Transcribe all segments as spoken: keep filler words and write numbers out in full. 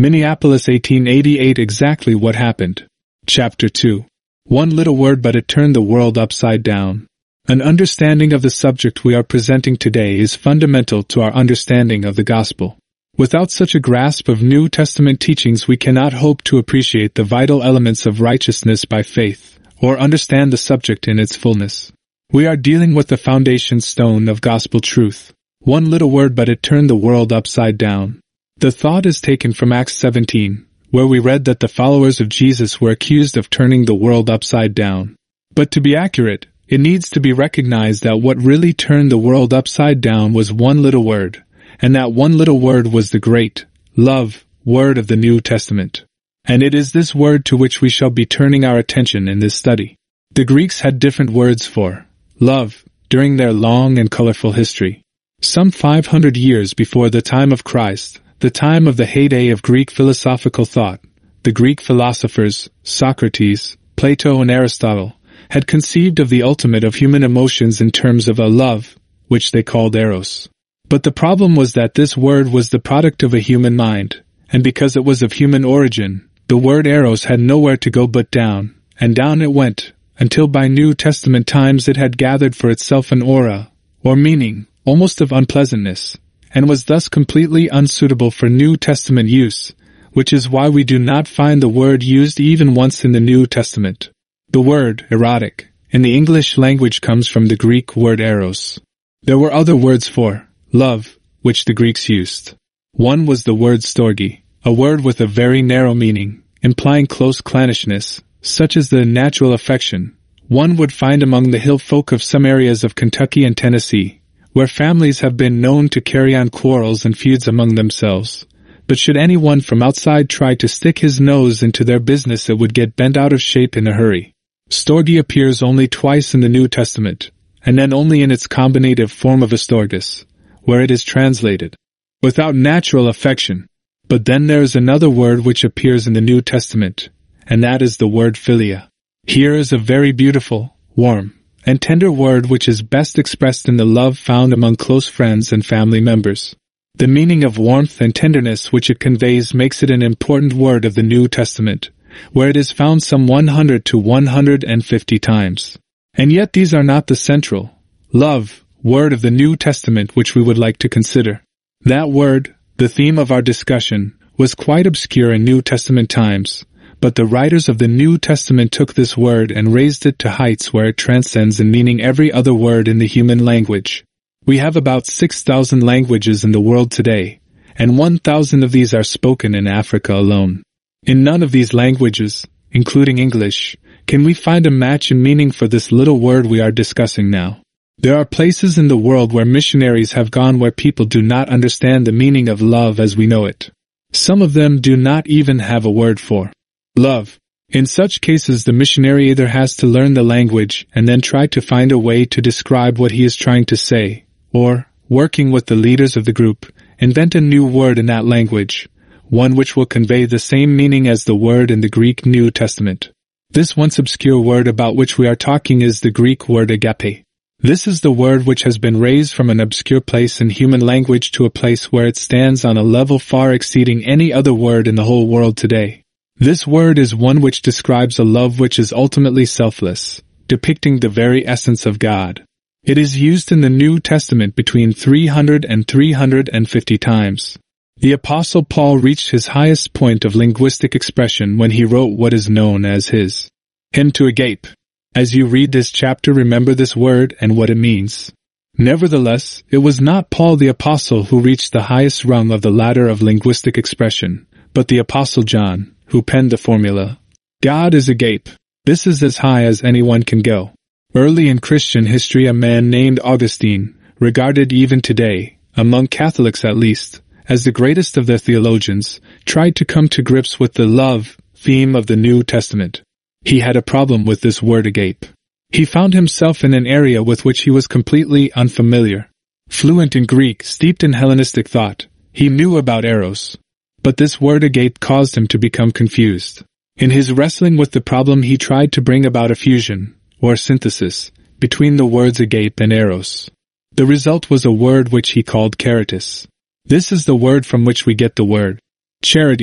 Minneapolis eighteen eighty-eight. Exactly what happened. Chapter two. One little word, but it turned the world upside down. An understanding of the subject we are presenting today is fundamental to our understanding of the gospel. Without such a grasp of New Testament teachings, we cannot hope to appreciate the vital elements of righteousness by faith, or understand the subject in its fullness. We are dealing with the foundation stone of gospel truth. One little word, but it turned the world upside down. The thought is taken from Acts seventeen, where we read that the followers of Jesus were accused of turning the world upside down. But to be accurate, it needs to be recognized that what really turned the world upside down was one little word, and that one little word was the great love word of the New Testament. And it is this word to which we shall be turning our attention in this study. The Greeks had different words for love during their long and colorful history. Some five hundred years before the time of Christ, the time of the heyday of Greek philosophical thought, the Greek philosophers, Socrates, Plato, and Aristotle, had conceived of the ultimate of human emotions in terms of a love, which they called eros. But the problem was that this word was the product of a human mind, and because it was of human origin, the word eros had nowhere to go but down, and down it went, until by New Testament times it had gathered for itself an aura, or meaning, almost of unpleasantness, and was thus completely unsuitable for New Testament use, which is why we do not find the word used even once in the New Testament. The word, erotic, in the English language comes from the Greek word eros. There were other words for love, which the Greeks used. One was the word storge, a word with a very narrow meaning, implying close clannishness, such as the natural affection one would find among the hill folk of some areas of Kentucky and Tennessee, where families have been known to carry on quarrels and feuds among themselves. But should anyone from outside try to stick his nose into their business, it would get bent out of shape in a hurry. Storge appears only twice in the New Testament, and then only in its combinative form of astorgus, where it is translated, without natural affection. But then there is another word which appears in the New Testament, and that is the word philia. Here is a very beautiful, warm, and tender word which is best expressed in the love found among close friends and family members. The meaning of warmth and tenderness which it conveys makes it an important word of the New Testament, where it is found some one hundred to one hundred fifty times. And yet these are not the central, love, word of the New Testament which we would like to consider. That word, the theme of our discussion, was quite obscure in New Testament times, but the writers of the New Testament took this word and raised it to heights where it transcends in meaning every other word in the human language. We have about six thousand languages in the world today, and one thousand of these are spoken in Africa alone. In none of these languages, including English, can we find a match in meaning for this little word we are discussing now. There are places in the world where missionaries have gone where people do not understand the meaning of love as we know it. Some of them do not even have a word for love. In such cases, the missionary either has to learn the language and then try to find a way to describe what he is trying to say, or, working with the leaders of the group, invent a new word in that language, one which will convey the same meaning as the word in the Greek New Testament. This once obscure word about which we are talking is the Greek word agape. This is the word which has been raised from an obscure place in human language to a place where it stands on a level far exceeding any other word in the whole world today. This word is one which describes a love which is ultimately selfless, depicting the very essence of God. It is used in the New Testament between three hundred and three hundred fifty times. The Apostle Paul reached his highest point of linguistic expression when he wrote what is known as his hymn to agape. As you read this chapter, remember this word and what it means. Nevertheless, it was not Paul the Apostle who reached the highest rung of the ladder of linguistic expression, but the Apostle John, who penned the formula, God is agape. This is as high as anyone can go. Early in Christian history, a man named Augustine, regarded even today, among Catholics at least, as the greatest of their theologians, tried to come to grips with the love theme of the New Testament. He had a problem with this word agape. He found himself in an area with which he was completely unfamiliar. Fluent in Greek, steeped in Hellenistic thought, he knew about eros. But this word agape caused him to become confused. In his wrestling with the problem, he tried to bring about a fusion, or synthesis, between the words agape and eros. The result was a word which he called caritas. This is the word from which we get the word charity.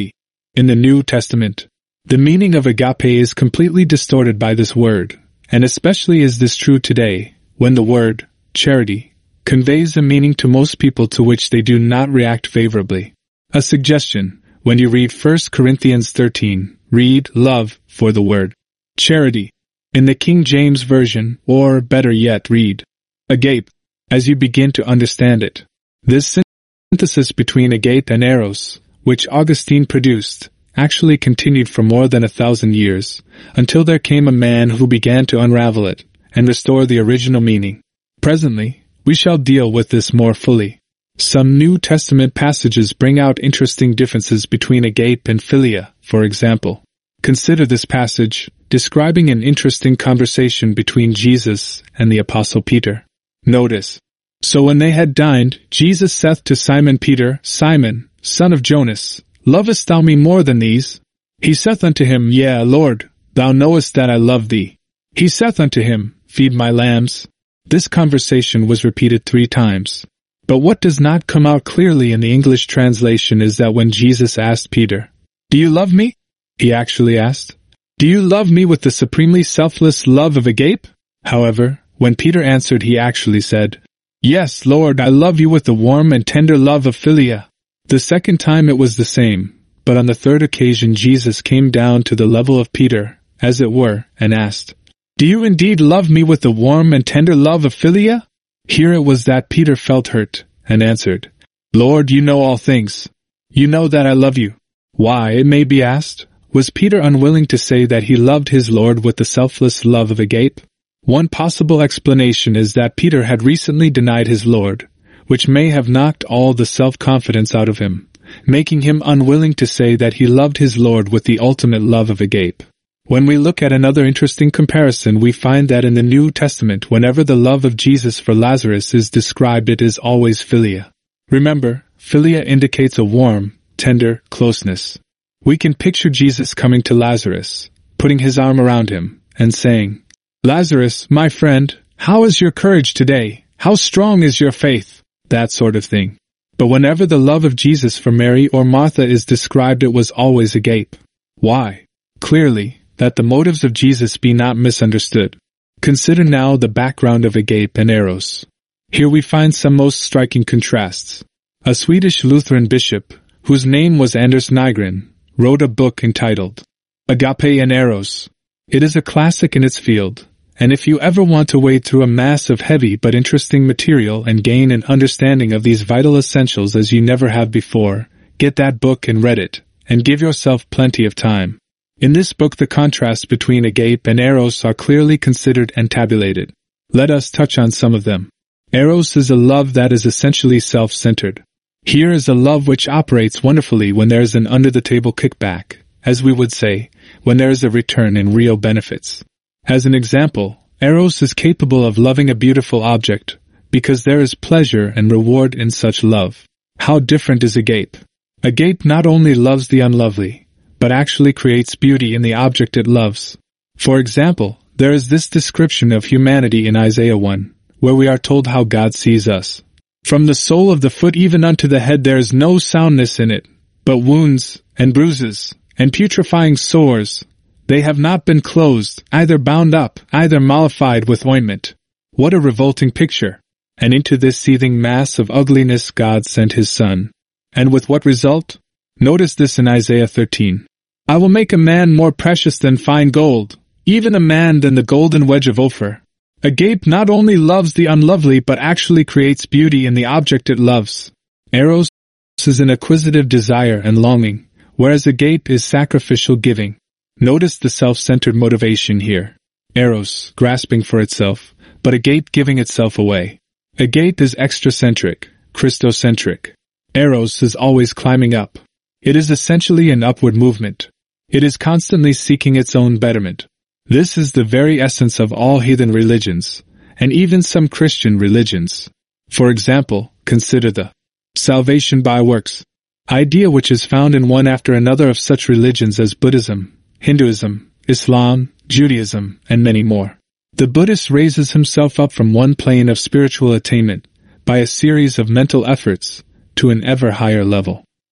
In the New Testament, the meaning of agape is completely distorted by this word, and especially is this true today, when the word charity conveys a meaning to most people to which they do not react favorably. A suggestion: when you read First Corinthians thirteen, read love for the word charity in the King James Version, or better yet, read agape as you begin to understand it. This synthesis between agape and eros, which Augustine produced, actually continued for more than a thousand years, until there came a man who began to unravel it and restore the original meaning. Presently, we shall deal with this more fully. Some New Testament passages bring out interesting differences between agape and philia. For example, consider this passage, describing an interesting conversation between Jesus and the Apostle Peter. Notice, "So when they had dined, Jesus saith to Simon Peter, Simon, son of Jonas, lovest thou me more than these? He saith unto him, Yea, Lord, thou knowest that I love thee. He saith unto him, Feed my lambs." This conversation was repeated three times. But what does not come out clearly in the English translation is that when Jesus asked Peter, "Do you love me?" he actually asked, "Do you love me with the supremely selfless love of agape?" However, when Peter answered, he actually said, "Yes, Lord, I love you with the warm and tender love of philia." The second time it was the same, but on the third occasion Jesus came down to the level of Peter, as it were, and asked, "Do you indeed love me with the warm and tender love of philia?" Here it was that Peter felt hurt, and answered, "Lord, you know all things. You know that I love you." Why, it may be asked, was Peter unwilling to say that he loved his Lord with the selfless love of agape? One possible explanation is that Peter had recently denied his Lord, which may have knocked all the self-confidence out of him, making him unwilling to say that he loved his Lord with the ultimate love of agape. When we look at another interesting comparison, we find that in the New Testament, whenever the love of Jesus for Lazarus is described, it is always philia. Remember, philia indicates a warm, tender closeness. We can picture Jesus coming to Lazarus, putting his arm around him, and saying, "Lazarus, my friend, how is your courage today? How strong is your faith?" That sort of thing. But whenever the love of Jesus for Mary or Martha is described, it was always agape. Why? Clearly, that the motives of Jesus be not misunderstood. Consider now the background of agape and eros. Here we find some most striking contrasts. A Swedish Lutheran bishop, whose name was Anders Nygren, wrote a book entitled Agape and Eros. It is a classic in its field, and if you ever want to wade through a mass of heavy but interesting material and gain an understanding of these vital essentials as you never have before, get that book and read it, and give yourself plenty of time. In this book, the contrasts between agape and eros are clearly considered and tabulated. Let us touch on some of them. Eros is a love that is essentially self-centered. Here is a love which operates wonderfully when there is an under-the-table kickback, as we would say, when there is a return in real benefits. As an example, eros is capable of loving a beautiful object, because there is pleasure and reward in such love. How different is agape? Agape not only loves the unlovely, but actually creates beauty in the object it loves. For example, there is this description of humanity in Isaiah one, where we are told how God sees us. "From the sole of the foot even unto the head there is no soundness in it, but wounds, and bruises, and putrefying sores. They have not been closed, either bound up, either mollified with ointment." What a revolting picture! And into this seething mass of ugliness God sent his Son. And with what result? Notice this in Isaiah thirteen. "I will make a man more precious than fine gold, even a man than the golden wedge of Ophir." Agape not only loves the unlovely but actually creates beauty in the object it loves. Eros is an acquisitive desire and longing, whereas agape is sacrificial giving. Notice the self-centered motivation here. Eros, grasping for itself, but agape giving itself away. Agape is extracentric, Christocentric. Eros is always climbing up. It is essentially an upward movement. It is constantly seeking its own betterment. This is the very essence of all heathen religions, and even some Christian religions. For example, consider the salvation by works idea, which is found in one after another of such religions as Buddhism, Hinduism, Islam, Judaism, and many more. The Buddhist raises himself up from one plane of spiritual attainment by a series of mental efforts to an ever higher level.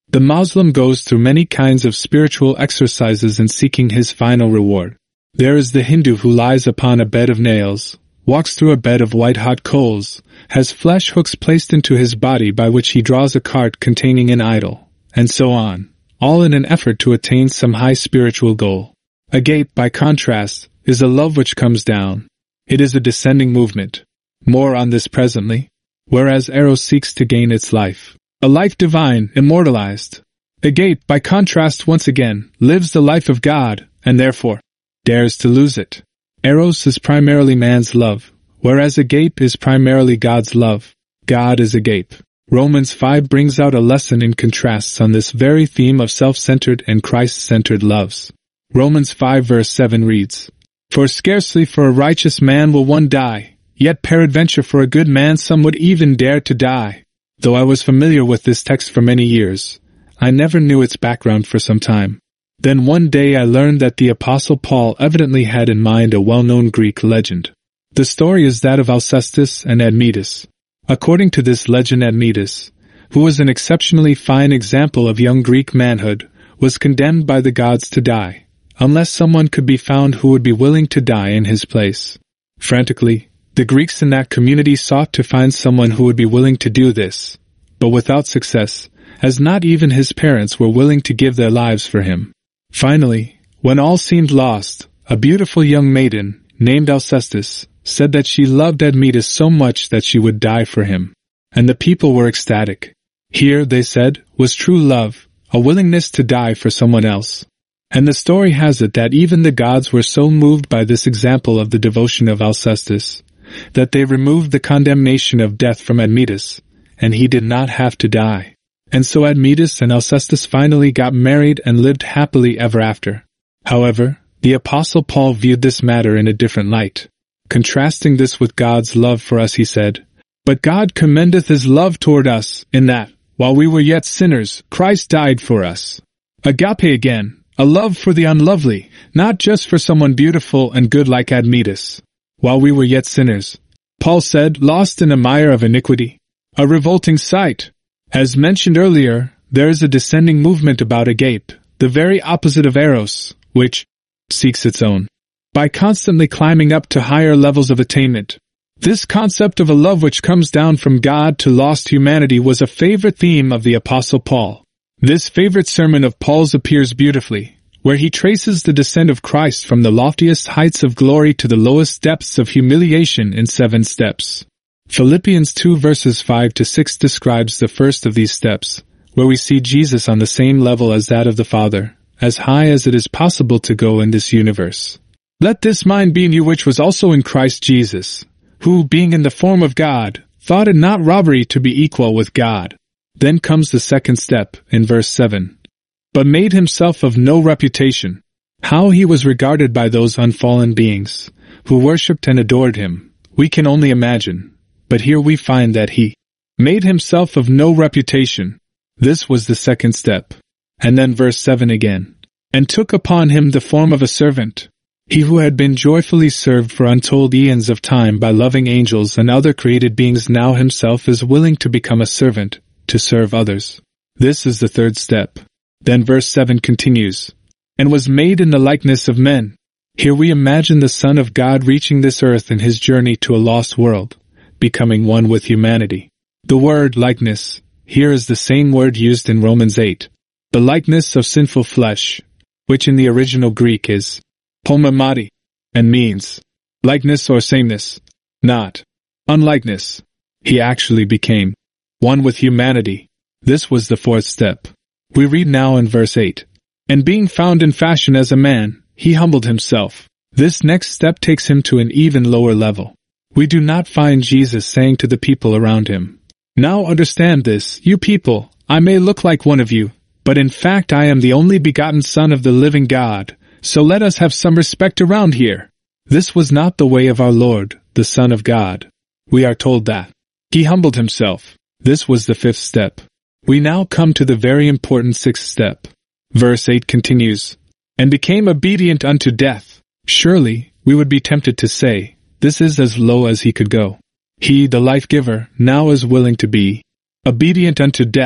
The Muslim goes through many kinds of spiritual exercises in seeking his final reward. There is the Hindu who lies upon a bed of nails, walks through a bed of white-hot coals, has flesh hooks placed into his body by which he draws a cart containing an idol, and so on, all in an effort to attain some high spiritual goal. Agape, by contrast, is a love which comes down. It is a descending movement. More on this presently. Whereas Eros seeks to gain its life, a life divine, immortalized. Agape, by contrast once again, lives the life of God, and therefore dares to lose it. Eros is primarily man's love, whereas agape is primarily God's love. God is agape. Romans five brings out a lesson in contrasts on this very theme of self-centered and Christ-centered loves. Romans five verse seven reads, "For scarcely for a righteous man will one die, yet peradventure for a good man some would even dare to die." Though I was familiar with this text for many years, I never knew its background for some time. Then one day I learned that the Apostle Paul evidently had in mind a well-known Greek legend. The story is that of Alcestis and Admetus. According to this legend, Admetus, who was an exceptionally fine example of young Greek manhood, was condemned by the gods to die, unless someone could be found who would be willing to die in his place. Frantically, the Greeks in that community sought to find someone who would be willing to do this, but without success, as not even his parents were willing to give their lives for him. Finally, when all seemed lost, a beautiful young maiden, named Alcestis, said that she loved Admetus so much that she would die for him. And the people were ecstatic. Here, they said, was true love, a willingness to die for someone else. And the story has it that even the gods were so moved by this example of the devotion of Alcestis, that they removed the condemnation of death from Admetus, and he did not have to die. And so Admetus and Alcestis finally got married and lived happily ever after. However, the Apostle Paul viewed this matter in a different light. Contrasting this with God's love for us, he said, "But God commendeth his love toward us, in that, while we were yet sinners, Christ died for us." Agape again, a love for the unlovely, not just for someone beautiful and good like Admetus. While we were yet sinners, Paul said, lost in a mire of iniquity. A revolting sight. As mentioned earlier, there is a descending movement about agape, the very opposite of eros, which seeks its own, by constantly climbing up to higher levels of attainment. This concept of a love which comes down from God to lost humanity was a favorite theme of the Apostle Paul. This favorite sermon of Paul's appears beautifully, where he traces the descent of Christ from the loftiest heights of glory to the lowest depths of humiliation in seven steps. Philippians two verses five to six describes the first of these steps, where we see Jesus on the same level as that of the Father, as high as it is possible to go in this universe. "Let this mind be in you which was also in Christ Jesus, who, being in the form of God, thought it not robbery to be equal with God." Then comes the second step, in verse seven. "But made himself of no reputation." How he was regarded by those unfallen beings, who worshipped and adored him, we can only imagine. But here we find that he made himself of no reputation. This was the second step. And then verse seven again. "And took upon him the form of a servant." He who had been joyfully served for untold eons of time by loving angels and other created beings now himself is willing to become a servant, to serve others. This is the third step. Then verse seven continues, "And was made in the likeness of men." Here we imagine the Son of God reaching this earth in his journey to a lost world, becoming one with humanity. The word likeness here is the same word used in Romans eight, the likeness of sinful flesh, which in the original Greek is pomemati, and means likeness or sameness, not unlikeness. He actually became one with humanity. This was the fourth step. We read now in verse eight, "And being found in fashion as a man, he humbled himself." This next step takes him to an even lower level. We do not find Jesus saying to the people around him, "Now understand this, you people, I may look like one of you, but in fact I am the only begotten Son of the living God, so let us have some respect around here." This was not the way of our Lord, the Son of God. We are told that he humbled himself. This was the fifth step. We now come to the very important sixth step. Verse eight continues, "And became obedient unto death." Surely, we would be tempted to say, this is as low as he could go. He, the life-giver, now is willing to be obedient unto death.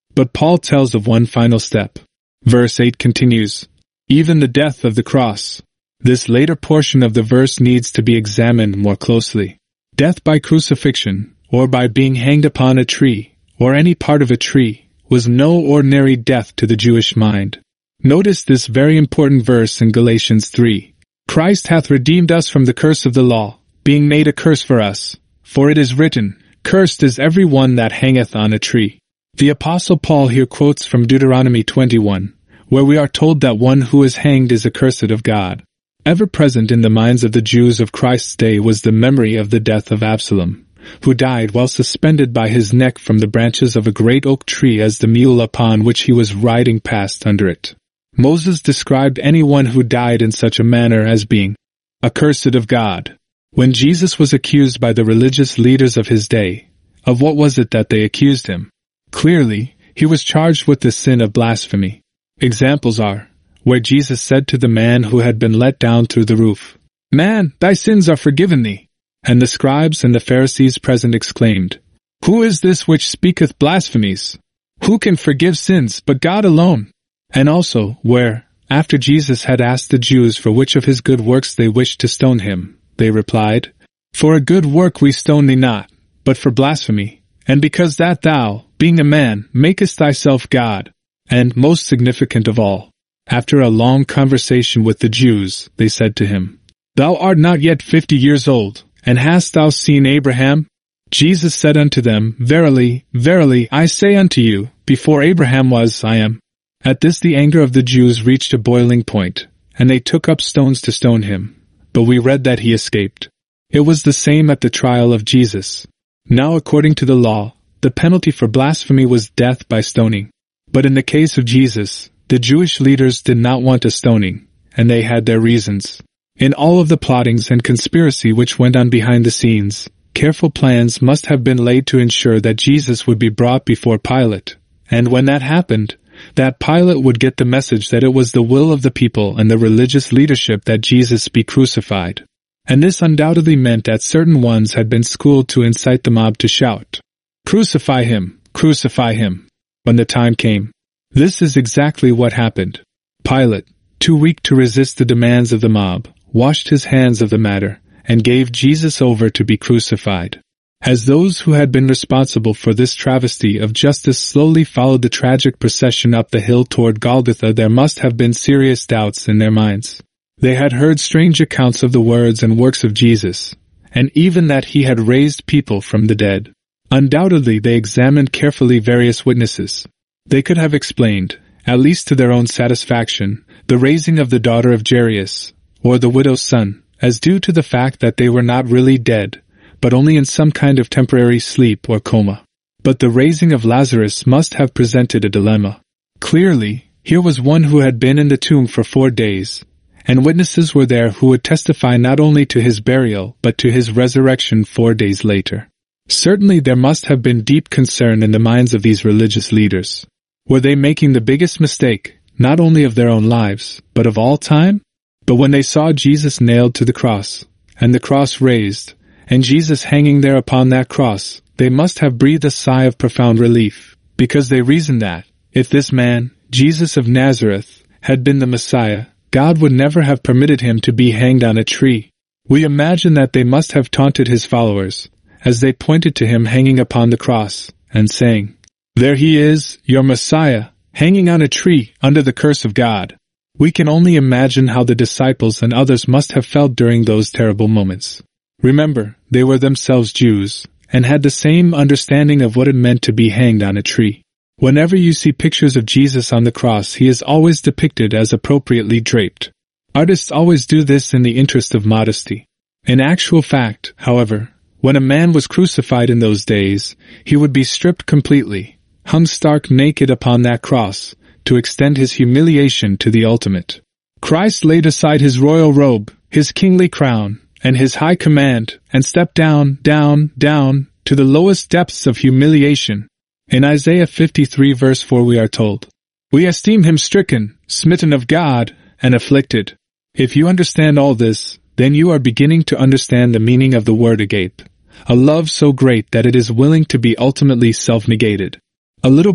But Paul tells of one final step. Verse eight continues, even the death of the cross. This later portion of the verse needs to be examined more closely. Death by crucifixion, or by being hanged upon a tree, or any part of a tree, was no ordinary death to the Jewish mind. Notice this very important verse in Galatians three. Christ hath redeemed us from the curse of the law, being made a curse for us. For it is written, cursed is every one that hangeth on a tree. The Apostle Paul here quotes from Deuteronomy twenty-one, where we are told that one who is hanged is accursed of God. Ever present in the minds of the Jews of Christ's day was the memory of the death of Absalom, who died while suspended by his neck from the branches of a great oak tree as the mule upon which he was riding passed under it. Moses described anyone who died in such a manner as being accursed of God. When Jesus was accused by the religious leaders of his day, of what was it that they accused him? Clearly, he was charged with the sin of blasphemy. Examples are, where Jesus said to the man who had been let down through the roof, Man, thy sins are forgiven thee. And the scribes and the Pharisees present exclaimed, Who is this which speaketh blasphemies? Who can forgive sins but God alone? And also, where, after Jesus had asked the Jews for which of his good works they wished to stone him, they replied, For a good work we stone thee not, but for blasphemy, and because that thou, being a man, makest thyself God. And, most significant of all, after a long conversation with the Jews, they said to him, Thou art not yet fifty years old, and hast thou seen Abraham? Jesus said unto them, Verily, verily, I say unto you, before Abraham was, I am. At this the anger of the Jews reached a boiling point, and they took up stones to stone him. But we read that he escaped. It was the same at the trial of Jesus. Now according to the law, the penalty for blasphemy was death by stoning. But in the case of Jesus, the Jewish leaders did not want a stoning, and they had their reasons. In all of the plottings and conspiracy which went on behind the scenes, careful plans must have been laid to ensure that Jesus would be brought before Pilate. And when that happened, that Pilate would get the message that it was the will of the people and the religious leadership that Jesus be crucified. And this undoubtedly meant that certain ones had been schooled to incite the mob to shout, Crucify him! Crucify him! When the time came. This is exactly what happened. Pilate, too weak to resist the demands of the mob, washed his hands of the matter, and gave Jesus over to be crucified. As those who had been responsible for this travesty of justice slowly followed the tragic procession up the hill toward Golgotha, there must have been serious doubts in their minds. They had heard strange accounts of the words and works of Jesus, and even that he had raised people from the dead. Undoubtedly they examined carefully various witnesses. They could have explained, at least to their own satisfaction, the raising of the daughter of Jairus, or the widow's son, as due to the fact that they were not really dead, but only in some kind of temporary sleep or coma. But the raising of Lazarus must have presented a dilemma. Clearly, here was one who had been in the tomb for four days, and witnesses were there who would testify not only to his burial but to his resurrection four days later. Certainly there must have been deep concern in the minds of these religious leaders. Were they making the biggest mistake, not only of their own lives, but of all time? But when they saw Jesus nailed to the cross, and the cross raised, and Jesus hanging there upon that cross, they must have breathed a sigh of profound relief, because they reasoned that, if this man, Jesus of Nazareth, had been the Messiah, God would never have permitted him to be hanged on a tree. We imagine that they must have taunted his followers, as they pointed to him hanging upon the cross, and saying, There he is, your Messiah, hanging on a tree under the curse of God. We can only imagine how the disciples and others must have felt during those terrible moments. Remember, they were themselves Jews, and had the same understanding of what it meant to be hanged on a tree. Whenever you see pictures of Jesus on the cross, he is always depicted as appropriately draped. Artists always do this in the interest of modesty. In actual fact, however, when a man was crucified in those days, he would be stripped completely, hung stark naked upon that cross, to extend his humiliation to the ultimate. Christ laid aside his royal robe, his kingly crown, and his high command, and stepped down, down, down, to the lowest depths of humiliation. In Isaiah fifty-three verse four we are told, We esteem him stricken, smitten of God, and afflicted. If you understand all this, then you are beginning to understand the meaning of the word agape, a love so great that it is willing to be ultimately self-negated. A little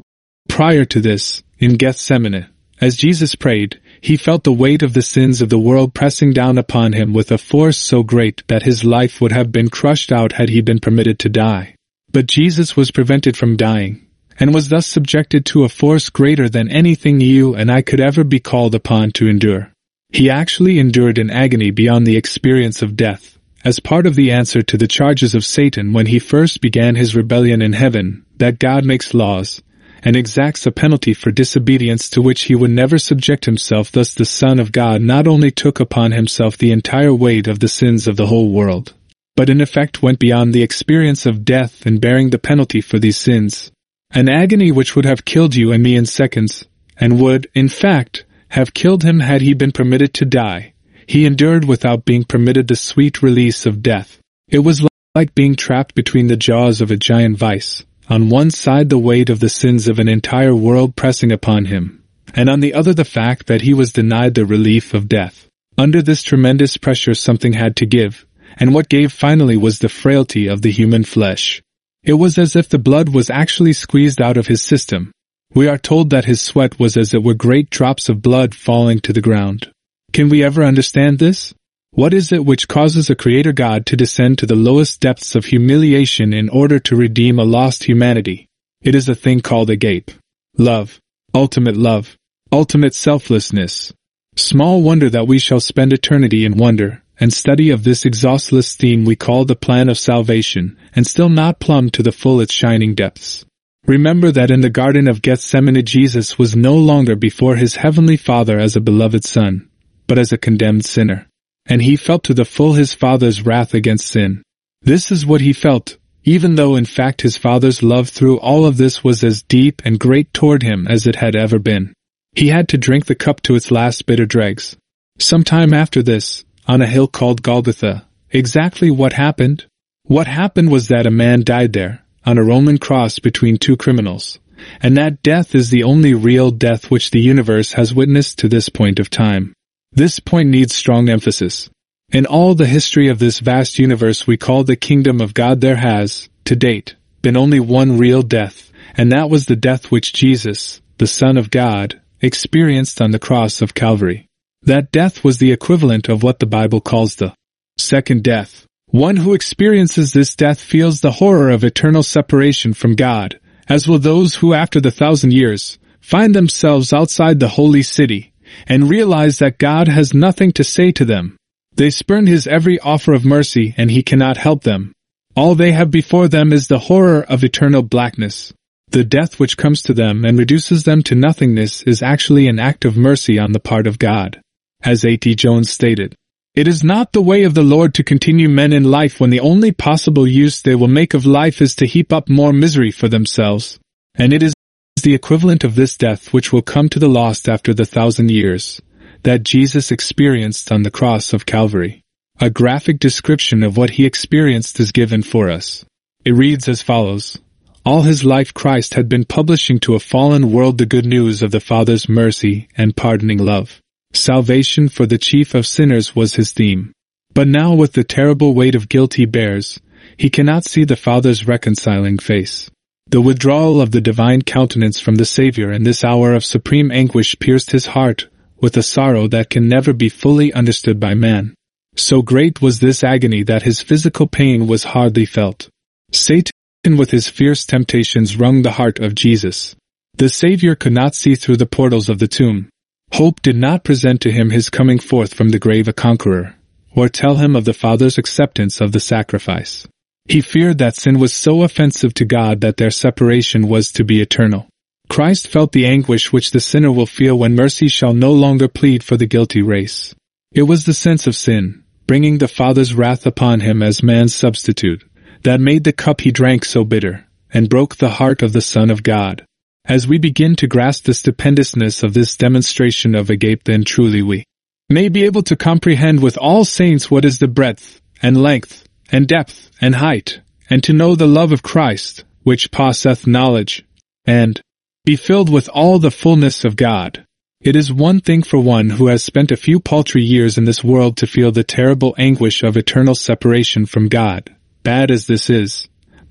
Prior to this, in Gethsemane, as Jesus prayed, he felt the weight of the sins of the world pressing down upon him with a force so great that his life would have been crushed out had he been permitted to die. But Jesus was prevented from dying, and was thus subjected to a force greater than anything you and I could ever be called upon to endure. He actually endured an agony beyond the experience of death, as part of the answer to the charges of Satan when he first began his rebellion in heaven, that God makes laws, and exacts a penalty for disobedience to which he would never subject himself. Thus the Son of God not only took upon himself the entire weight of the sins of the whole world, but in effect went beyond the experience of death in bearing the penalty for these sins, an agony which would have killed you and me in seconds, and would, in fact, have killed him had he been permitted to die. He endured without being permitted the sweet release of death. It was like being trapped between the jaws of a giant vice. On one side the weight of the sins of an entire world pressing upon him, and on the other the fact that he was denied the relief of death. Under this tremendous pressure something had to give, and what gave finally was the frailty of the human flesh. It was as if the blood was actually squeezed out of his system. We are told that his sweat was as it were great drops of blood falling to the ground. Can we ever understand this? What is it which causes a Creator God to descend to the lowest depths of humiliation in order to redeem a lost humanity? It is a thing called agape. Love. Ultimate love. Ultimate selflessness. Small wonder that we shall spend eternity in wonder and study of this exhaustless theme we call the plan of salvation, and still not plumb to the full its shining depths. Remember that in the Garden of Gethsemane Jesus was no longer before his heavenly Father as a beloved Son, but as a condemned sinner. And he felt to the full his Father's wrath against sin. This is what he felt, even though in fact his Father's love through all of this was as deep and great toward him as it had ever been. He had to drink the cup to its last bitter dregs. Some time after this, on a hill called Golgotha, exactly what happened? What happened was that a man died there, on a Roman cross between two criminals, and that death is the only real death which the universe has witnessed to this point of time. This point needs strong emphasis. In all the history of this vast universe we call the kingdom of God there has, to date, been only one real death, and that was the death which Jesus, the Son of God, experienced on the cross of Calvary. That death was the equivalent of what the Bible calls the second death. One who experiences this death feels the horror of eternal separation from God, as will those who after the thousand years find themselves outside the holy city, and realize that God has nothing to say to them. They spurn his every offer of mercy and he cannot help them. All they have before them is the horror of eternal blackness. The death which comes to them and reduces them to nothingness is actually an act of mercy on the part of God. As A T Jones stated, "It is not the way of the Lord to continue men in life when the only possible use they will make of life is to heap up more misery for themselves. And it is the equivalent of this death which will come to the lost after the thousand years, that Jesus experienced on the cross of Calvary. A graphic description of what he experienced is given for us. It reads as follows. All his life Christ had been publishing to a fallen world the good news of the Father's mercy and pardoning love. Salvation for the chief of sinners was his theme. But now with the terrible weight of guilt he bears, he cannot see the Father's reconciling face. The withdrawal of the divine countenance from the Savior in this hour of supreme anguish pierced his heart with a sorrow that can never be fully understood by man. So great was this agony that his physical pain was hardly felt. Satan with his fierce temptations wrung the heart of Jesus. The Savior could not see through the portals of the tomb. Hope did not present to him his coming forth from the grave a conqueror, or tell him of the Father's acceptance of the sacrifice. He feared that sin was so offensive to God that their separation was to be eternal. Christ felt the anguish which the sinner will feel when mercy shall no longer plead for the guilty race. It was the sense of sin, bringing the Father's wrath upon him as man's substitute, that made the cup he drank so bitter, and broke the heart of the Son of God. As we begin to grasp the stupendousness of this demonstration of agape, then truly we may be able to comprehend with all saints what is the breadth, and length, and depth, and height, and to know the love of Christ, which passeth knowledge, and be filled with all the fullness of God. It is one thing for one who has spent a few paltry years in this world to feel the terrible anguish of eternal separation from God, bad as this is,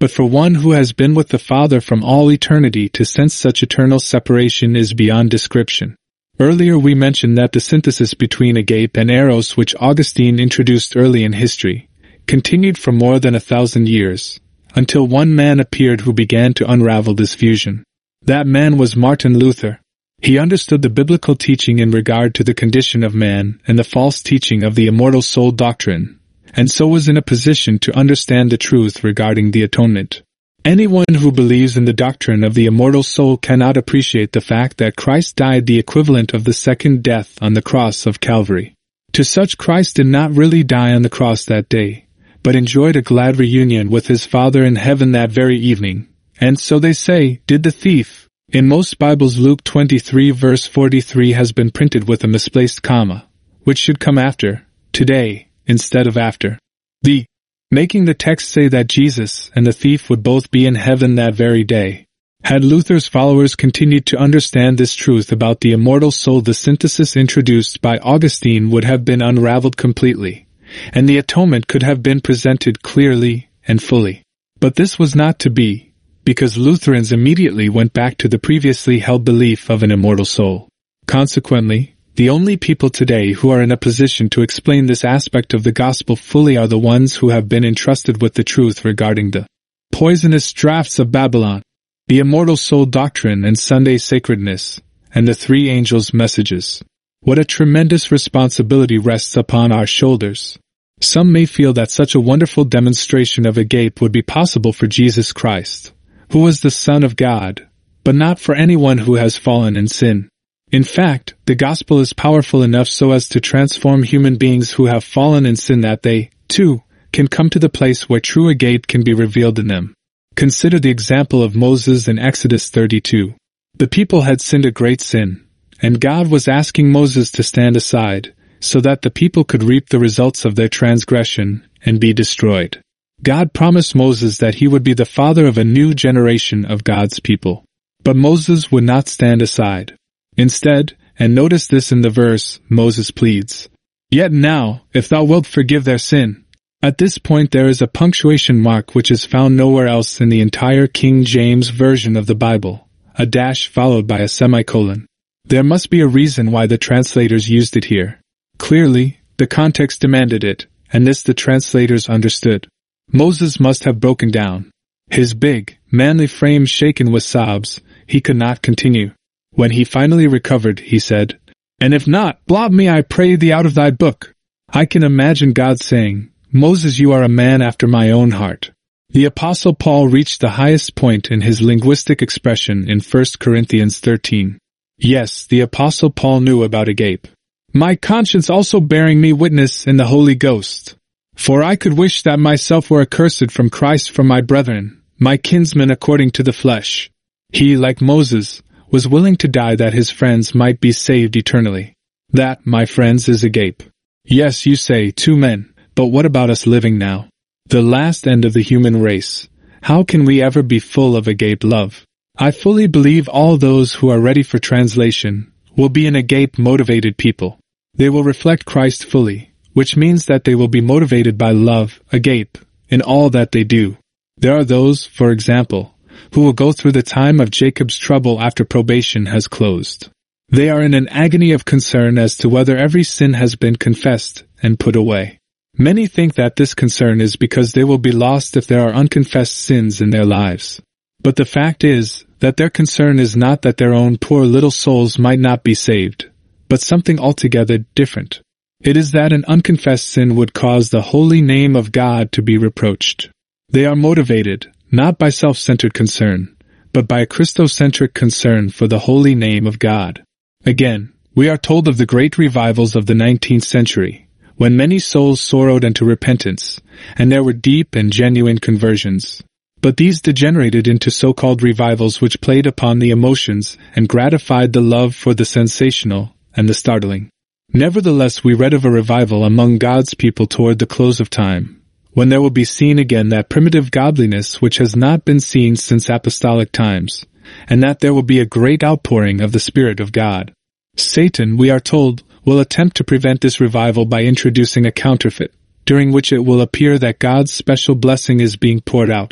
But for one who has been with the Father from all eternity to sense such eternal separation is beyond description. Earlier we mentioned that the synthesis between agape and eros, which Augustine introduced early in history, continued for more than a thousand years, until one man appeared who began to unravel this fusion. That man was Martin Luther. He understood the biblical teaching in regard to the condition of man and the false teaching of the immortal soul doctrine, and so was in a position to understand the truth regarding the atonement. Anyone who believes in the doctrine of the immortal soul cannot appreciate the fact that Christ died the equivalent of the second death on the cross of Calvary. To such, Christ did not really die on the cross that day, but enjoyed a glad reunion with his Father in heaven that very evening. And so they say, did the thief. In most Bibles, Luke twenty-three verse forty-three has been printed with a misplaced comma, which should come after, today, instead of after. The making the text say that Jesus and the thief would both be in heaven that very day. Had Luther's followers continued to understand this truth about the immortal soul, the synthesis introduced by Augustine would have been unraveled completely, and the atonement could have been presented clearly and fully. But this was not to be, because Lutherans immediately went back to the previously held belief of an immortal soul. Consequently, the only people today who are in a position to explain this aspect of the gospel fully are the ones who have been entrusted with the truth regarding the poisonous draughts of Babylon, the immortal soul doctrine and Sunday sacredness, and the three angels' messages. What a tremendous responsibility rests upon our shoulders. Some may feel that such a wonderful demonstration of agape would be possible for Jesus Christ, who was the Son of God, but not for anyone who has fallen in sin. In fact, the gospel is powerful enough so as to transform human beings who have fallen in sin that they, too, can come to the place where true agape can be revealed in them. Consider the example of Moses in Exodus thirty-two. The people had sinned a great sin, and God was asking Moses to stand aside, so that the people could reap the results of their transgression and be destroyed. God promised Moses that he would be the father of a new generation of God's people. But Moses would not stand aside. Instead, and notice this in the verse, Moses pleads, "Yet now, if thou wilt forgive their sin." At this point there is a punctuation mark which is found nowhere else in the entire King James Version of the Bible, a dash followed by a semicolon. There must be a reason why the translators used it here. Clearly, the context demanded it, and this the translators understood. Moses must have broken down. His big, manly frame shaken with sobs, he could not continue. When he finally recovered, he said, "And if not, blot me, I pray thee, out of thy book." I can imagine God saying, "Moses, you are a man after my own heart." The Apostle Paul reached the highest point in his linguistic expression in First Corinthians thirteen. Yes, the Apostle Paul knew about agape. "My conscience also bearing me witness in the Holy Ghost. For I could wish that myself were accursed from Christ for my brethren, my kinsmen according to the flesh." He, like Moses, was willing to die that his friends might be saved eternally. That, my friends, is agape. Yes, you say, two men, but what about us living now? The last end of the human race. How can we ever be full of agape love? I fully believe all those who are ready for translation will be an agape-motivated people. They will reflect Christ fully, which means that they will be motivated by love, agape, in all that they do. There are those, for example, who will go through the time of Jacob's trouble after probation has closed. They are in an agony of concern as to whether every sin has been confessed and put away. Many think that this concern is because they will be lost if there are unconfessed sins in their lives. But the fact is that their concern is not that their own poor little souls might not be saved, but something altogether different. It is that an unconfessed sin would cause the holy name of God to be reproached. They are motivated, not by self-centered concern, but by a Christocentric concern for the holy name of God. Again, we are told of the great revivals of the nineteenth century, when many souls sorrowed unto repentance, and there were deep and genuine conversions. But these degenerated into so-called revivals which played upon the emotions and gratified the love for the sensational and the startling. Nevertheless, we read of a revival among God's people toward the close of time, when there will be seen again that primitive godliness which has not been seen since apostolic times, and that there will be a great outpouring of the Spirit of God. Satan, we are told, will attempt to prevent this revival by introducing a counterfeit, during which it will appear that God's special blessing is being poured out.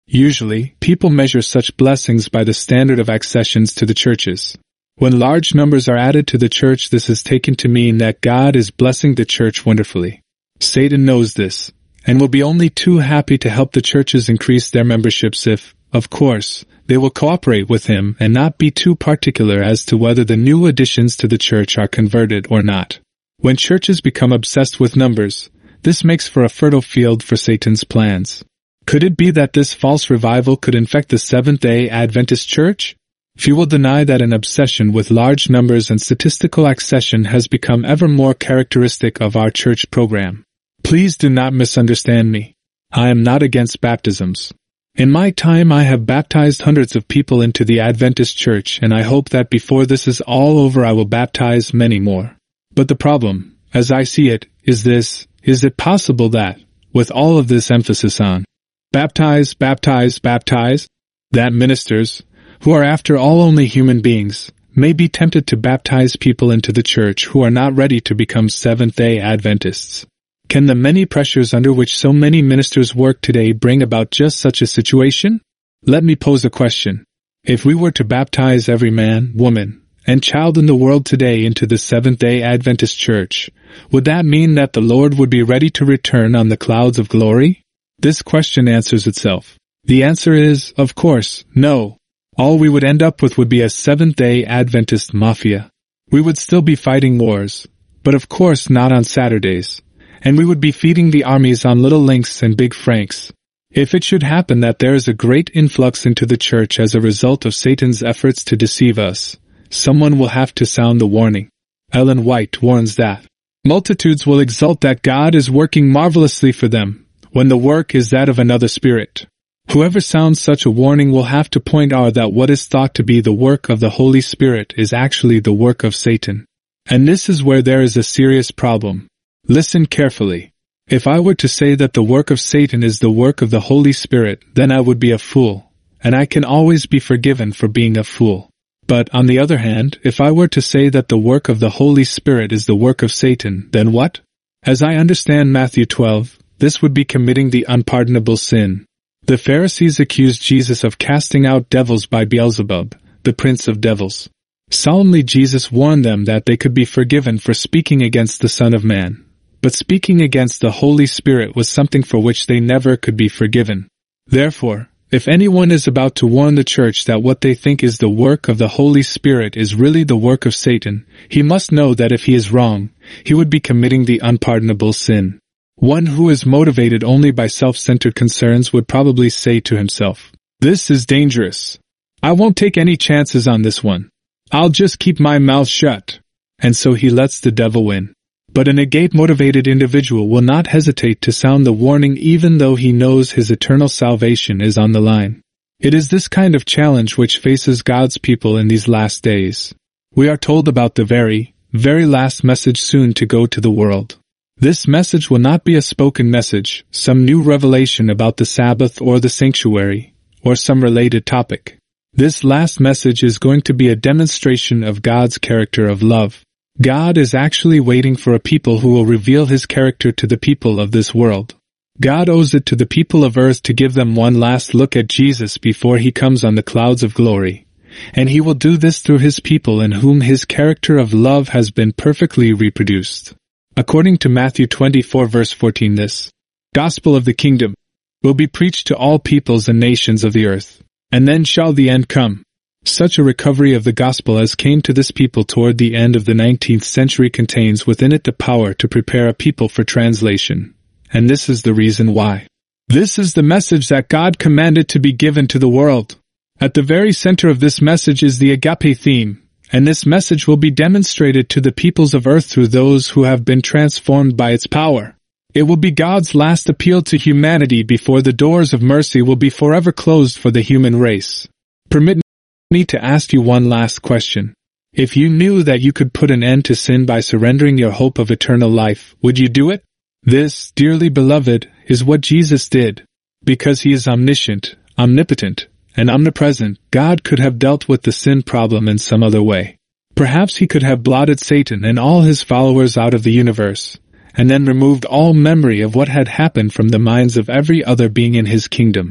Usually, people measure such blessings by the standard of accessions to the churches. When large numbers are added to the church, this is taken to mean that God is blessing the church wonderfully. Satan knows this, and will be only too happy to help the churches increase their memberships if, of course, they will cooperate with him and not be too particular as to whether the new additions to the church are converted or not. When churches become obsessed with numbers, this makes for a fertile field for Satan's plans. Could it be that this false revival could infect the Seventh-day Adventist Church? Few will deny that an obsession with large numbers and statistical accession has become ever more characteristic of our church program. Please do not misunderstand me. I am not against baptisms. In my time I have baptized hundreds of people into the Adventist Church, and I hope that before this is all over I will baptize many more. But the problem, as I see it, is this: is it possible that, with all of this emphasis on baptize, baptize, baptize, that ministers, who are after all only human beings, may be tempted to baptize people into the church who are not ready to become Seventh-day Adventists? Can the many pressures under which so many ministers work today bring about just such a situation? Let me pose a question. If we were to baptize every man, woman, and child in the world today into the Seventh-day Adventist Church, would that mean that the Lord would be ready to return on the clouds of glory? This question answers itself. The answer is, of course, no. All we would end up with would be a Seventh-day Adventist mafia. We would still be fighting wars, but of course not on Saturdays, and we would be feeding the armies on little links and big francs. If it should happen that there is a great influx into the church as a result of Satan's efforts to deceive us, someone will have to sound the warning. Ellen White warns that multitudes will exult that God is working marvelously for them, when the work is that of another spirit. Whoever sounds such a warning will have to point out that what is thought to be the work of the Holy Spirit is actually the work of Satan. And this is where there is a serious problem. Listen carefully. If I were to say that the work of Satan is the work of the Holy Spirit, then I would be a fool, and I can always be forgiven for being a fool. But, on the other hand, if I were to say that the work of the Holy Spirit is the work of Satan, then what? As I understand Matthew twelve, this would be committing the unpardonable sin. The Pharisees accused Jesus of casting out devils by Beelzebub, the prince of devils. Solemnly Jesus warned them that they could be forgiven for speaking against the Son of Man. But speaking against the Holy Spirit was something for which they never could be forgiven. Therefore, if anyone is about to warn the church that what they think is the work of the Holy Spirit is really the work of Satan, he must know that if he is wrong, he would be committing the unpardonable sin. One who is motivated only by self-centered concerns would probably say to himself, "This is dangerous. I won't take any chances on this one. I'll just keep my mouth shut." And so he lets the devil win. But an agate-motivated individual will not hesitate to sound the warning even though he knows his eternal salvation is on the line. It is this kind of challenge which faces God's people in these last days. We are told about the very, very last message soon to go to the world. This message will not be a spoken message, some new revelation about the Sabbath or the sanctuary, or some related topic. This last message is going to be a demonstration of God's character of love. God is actually waiting for a people who will reveal His character to the people of this world. God owes it to the people of earth to give them one last look at Jesus before He comes on the clouds of glory. And He will do this through His people in whom His character of love has been perfectly reproduced. According to Matthew twenty-four verse fourteen, this gospel of the kingdom will be preached to all peoples and nations of the earth, and then shall the end come. Such a recovery of the gospel as came to this people toward the end of the nineteenth century contains within it the power to prepare a people for translation. And this is the reason why. This is the message that God commanded to be given to the world. At the very center of this message is the agape theme, and this message will be demonstrated to the peoples of earth through those who have been transformed by its power. It will be God's last appeal to humanity before the doors of mercy will be forever closed for the human race. Permit me to ask you one last question. If you knew that you could put an end to sin by surrendering your hope of eternal life, would you do it? This, dearly beloved, is what Jesus did. Because He is omniscient, omnipotent, and omnipresent, God could have dealt with the sin problem in some other way. Perhaps He could have blotted Satan and all his followers out of the universe, and then removed all memory of what had happened from the minds of every other being in His kingdom,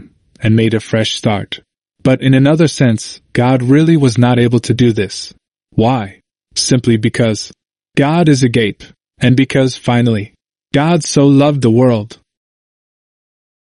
and made a fresh start. But in another sense, God really was not able to do this. Why? Simply because God is agape, and because, finally, God so loved the world